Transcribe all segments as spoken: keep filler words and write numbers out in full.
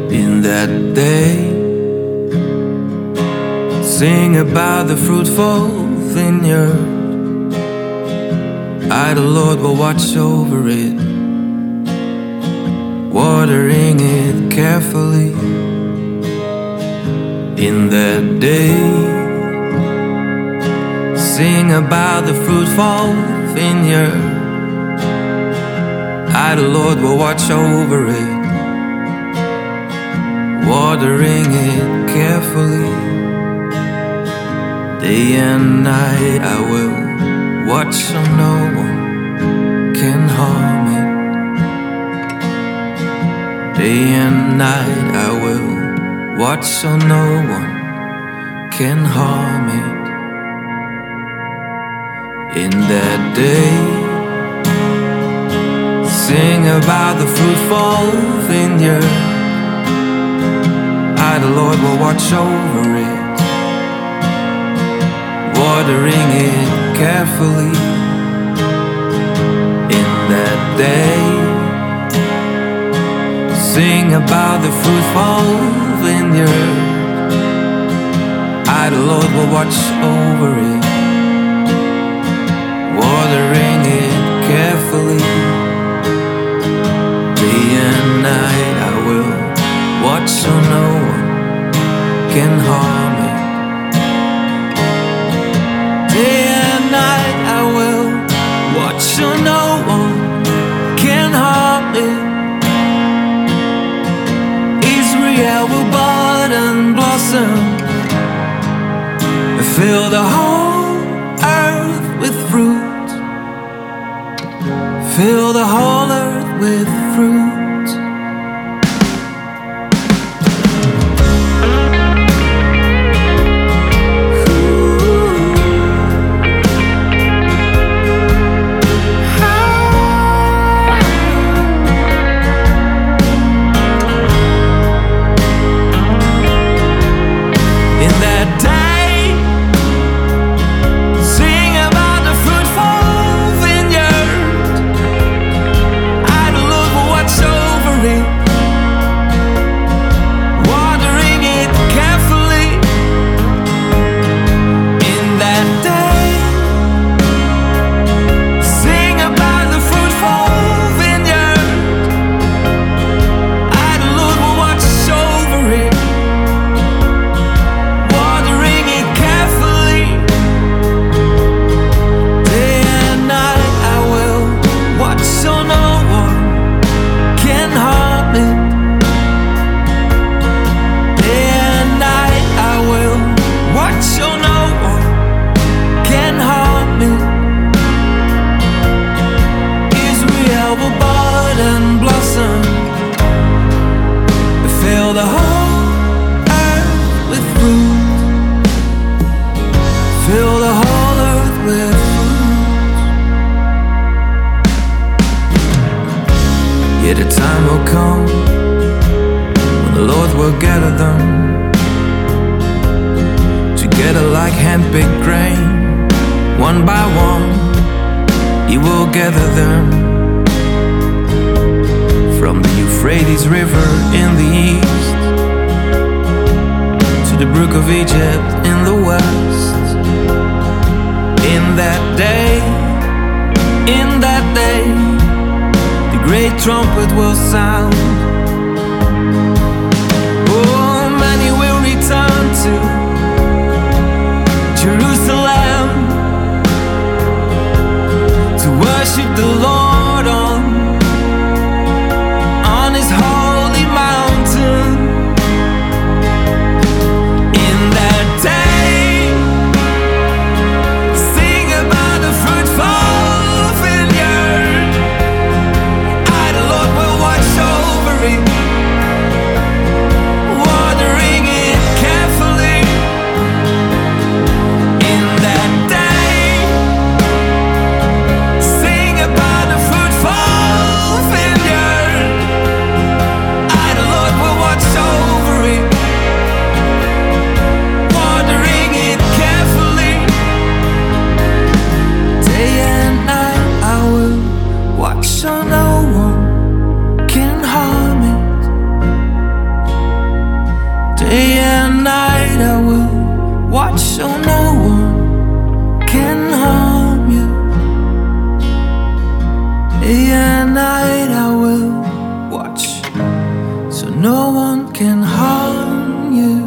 In that day, sing about the fruitful vineyard. I, the Lord, will watch over it, watering it carefully. In that day, sing about the fruitful vineyard. I, the Lord, will watch over it, watering it carefully. Day and night I will watch so no one can harm it. Day and night I will watch so no one can harm it. In that day, sing about the fruitful vineyard. I, the Lord, will watch over it, watering it carefully. In that day, sing about the fruitful vineyard. I, the Lord, will watch over it, watering it carefully. Day and night I will watch so no one can harm it. Day and night I will watch so no one can harm it. Israel will bud and blossom, fill the whole earth with fruit, fill the whole earth with fruit. Yet a time will come when the Lord will gather them together like hand-picked grain. One by one He will gather them from the Euphrates River in the east to the brook of Egypt in the west. In that day, in that day, the great trumpet will sound. Oh, many will return to Jerusalem to worship the Lord on, on His holy mountain. In that day, sing about the fruitful vineyard. I, the Lord, will watch over no one can harm you.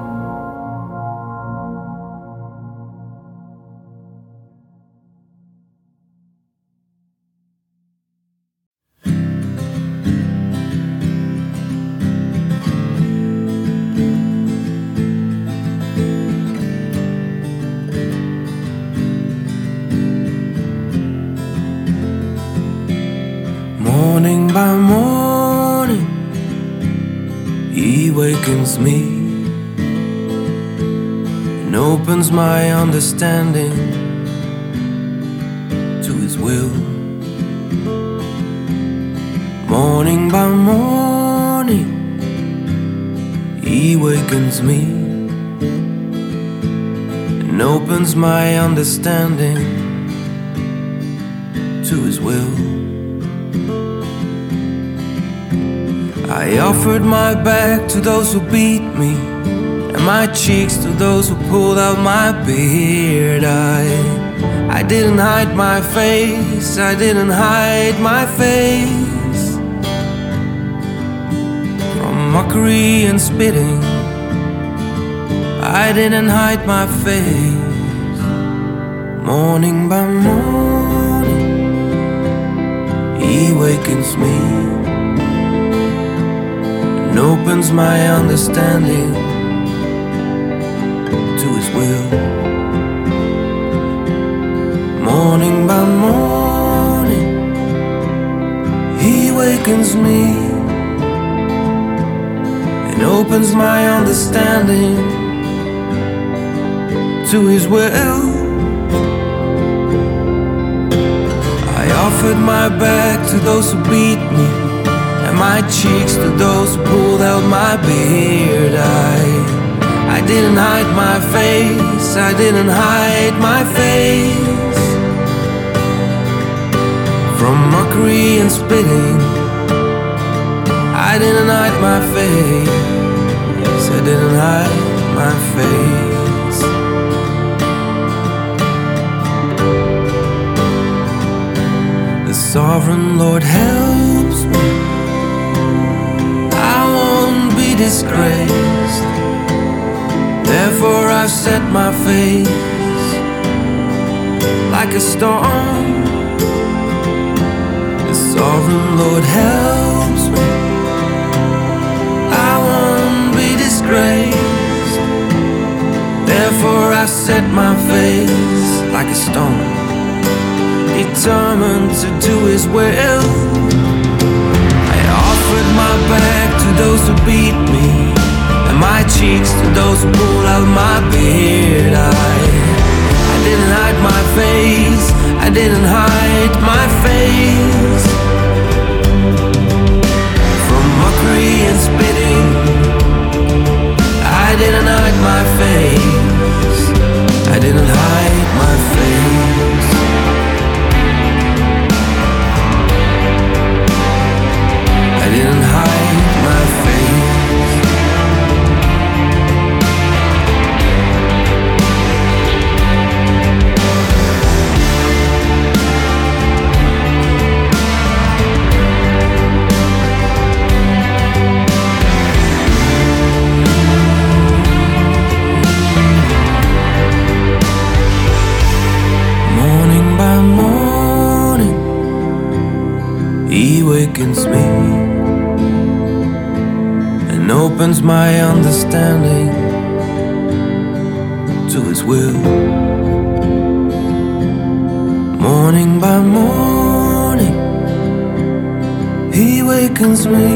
Morning by morning, He wakens me and opens my understanding to His will. Morning by morning, He wakens me and opens my understanding to His will. I offered my back to those who beat me, and my cheeks to those who pulled out my beard. I, I didn't hide my face, I didn't hide my face from mockery and spitting. I didn't hide my face. Morning by morning, He wakens me and opens my understanding to His will. Morning by morning, He wakens me and opens my understanding to His will. I offered my back to those who beat me, and my cheeks to those who pulled out my beard. I, I didn't hide my face, I didn't hide my face from mockery and spitting. I didn't hide my face, I didn't hide my face. The sovereign Lord helps me, I won't be disgraced. Therefore I've set my face like a storm. The sovereign Lord helps me, I won't be disgraced. Therefore I set my face like a stone, determined to do His will. I offered my back to those who beat me, and my cheeks to those who pulled out my beard. I, I didn't hide my face, I didn't hide my face from mockery and spitting. I didn't hide my face, I didn't hide my face. I didn't hide my face. Morning by morning, He wakens me and opens my understanding to His will. Morning by morning, He wakens me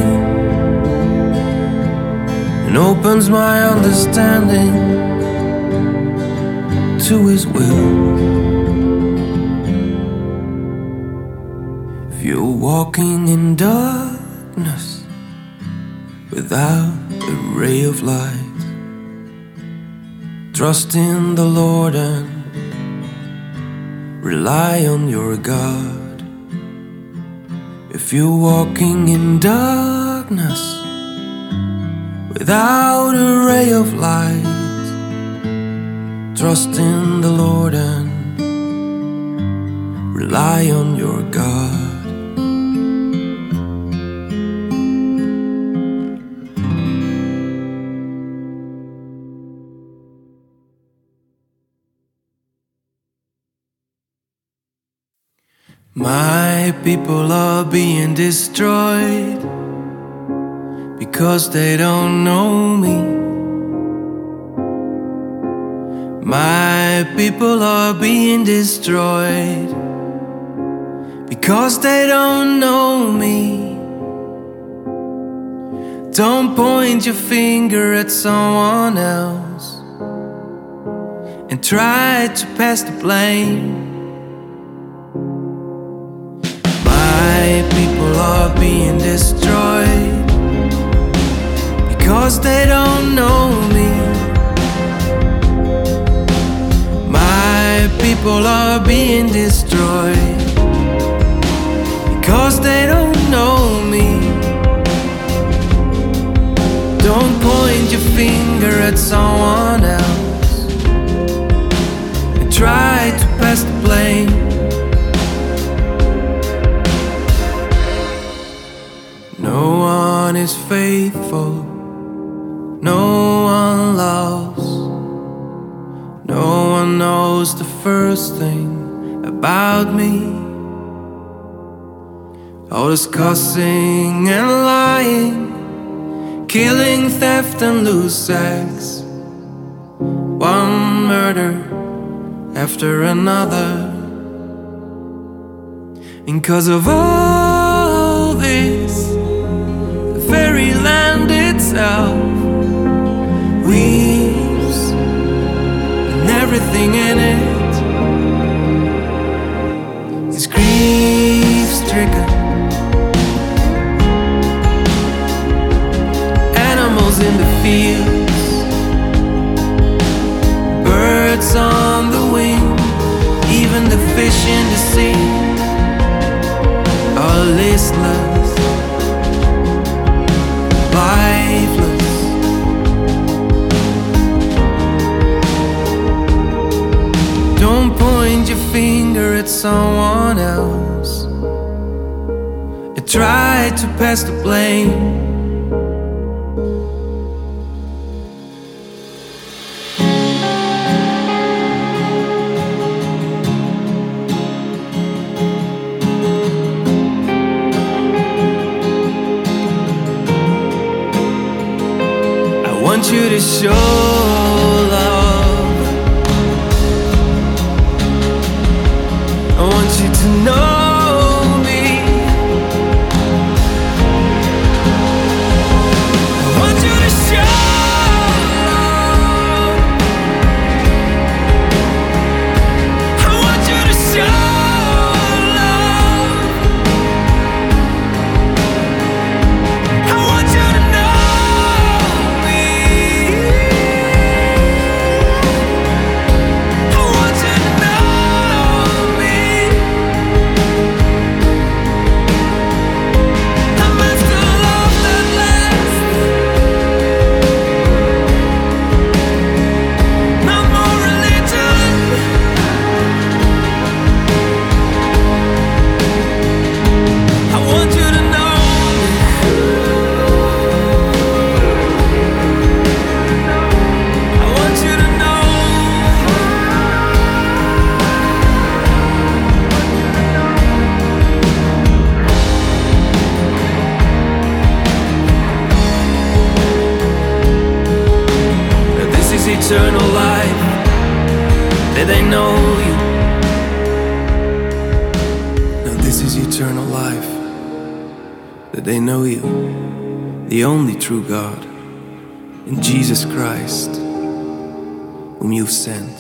and opens my understanding to His will. If you're walking in darkness without a ray of light, trust in the Lord and rely on your God. If you're walking in darkness without a ray of light, trust in the Lord and rely on your God. My people are being destroyed because they don't know me. My people are being destroyed because they don't know me. Don't point your finger at someone else and try to pass the blame. My people are being destroyed because they don't know me. My people are being destroyed because they don't know me. Don't point your finger at someone else and try to pass the blame. No one is faithful, no one loves, no one knows the first thing about me. All this cussing and lying, killing, theft and loose sex, one murder after another. And 'cause of all this, the very land itself weeps, and everything in it is grief-stricken. Animals in the fields, birds on the wing, even the fish in the sea are listless, lifeless. Don't point your finger at someone else and try to pass the blame. I want you to show love. I want you to know me. I want you to show love. I want you to show love. I want you to know me. I want you to know me. I'm after love that lasts, not more religion. I want you to know me. I want you to know. That this is eternal life, that they know you. Now this is eternal life, that they know you, the only true God, in Jesus Christ, whom you've sent.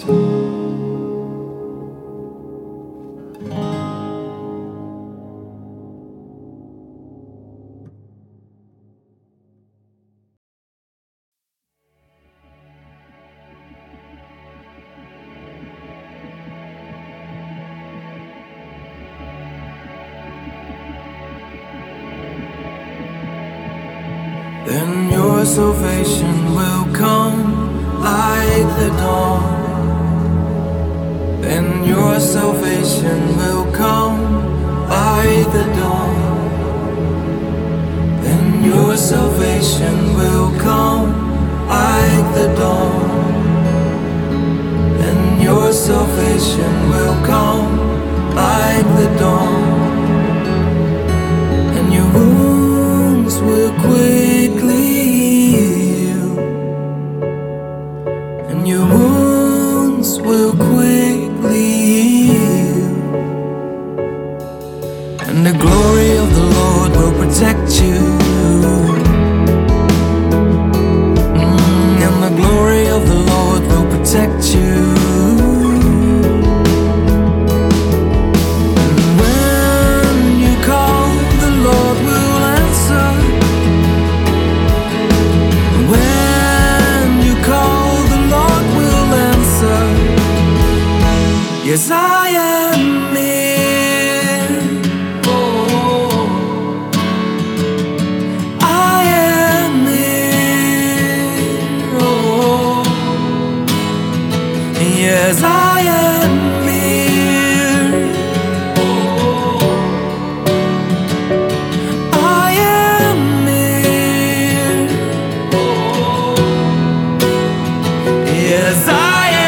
Then your salvation will come like the dawn. Then your salvation will come like the dawn. Then your salvation will come like the dawn. Then your salvation will come like the dawn. quickly heal, and your wounds will quickly heal, and the glory of the Lord will protect you. Mm, and the glory of the Lord will protect you. Yes, I am here. Oh, I am here. Oh, yes, I am here. Oh, I am here. Oh, yes, I.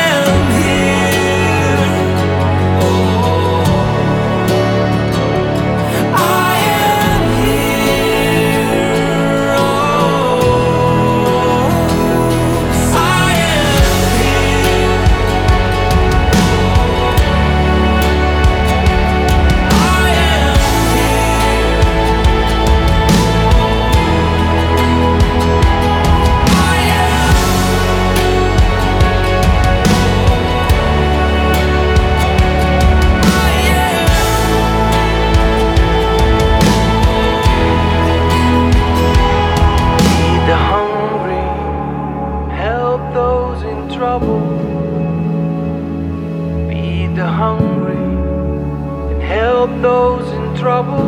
Feed the hungry and help those in trouble.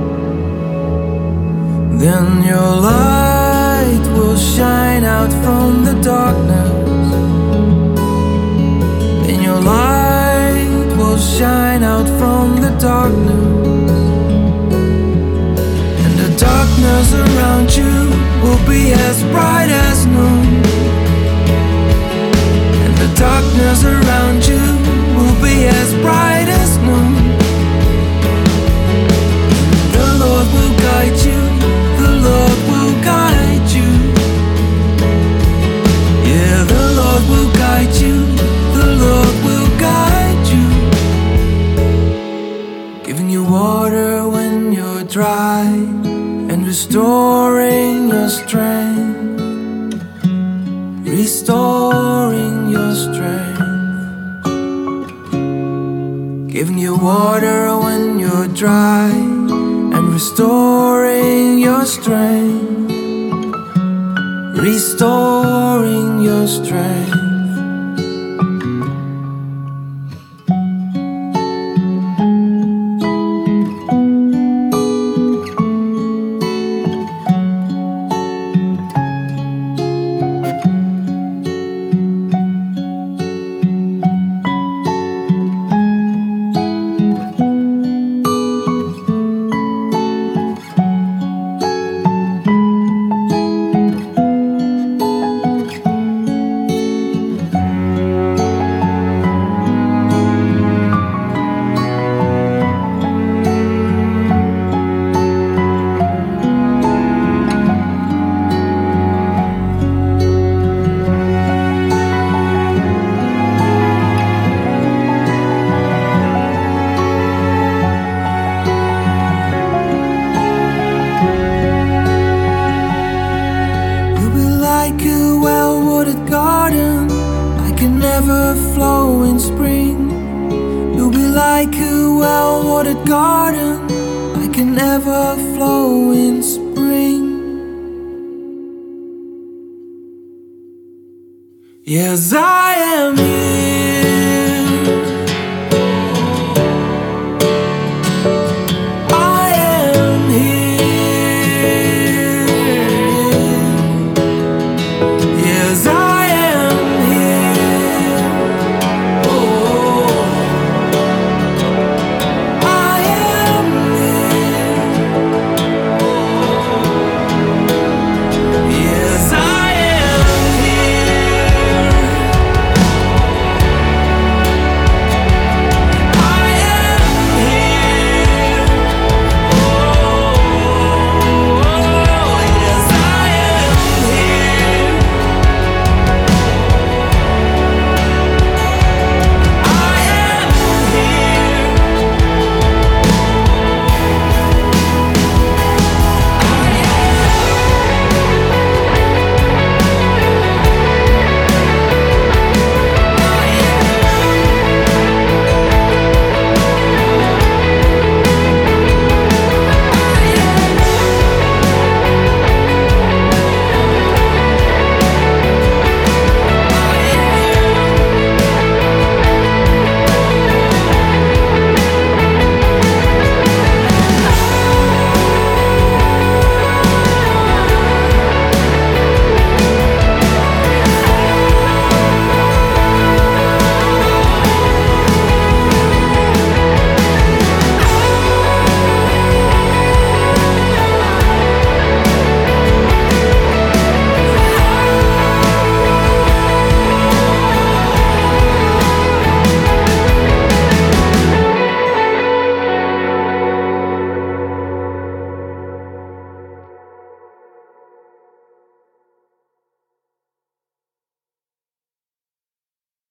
Then your light will shine out from the darkness. Then your light will shine out from the darkness, and the darkness around you will be as bright as noon. The darkness around you will be as bright as noon. The Lord will guide you, the Lord will guide you. Yeah, the Lord will guide you, the Lord will guide you. Giving you water when you're dry, and restoring your strength. Restoring your strength. Giving you water when you're dry, and restoring your strength. Restoring your strength. Flow in spring. You'll be like a well-watered garden, like an ever flow in spring. Yes, I am here.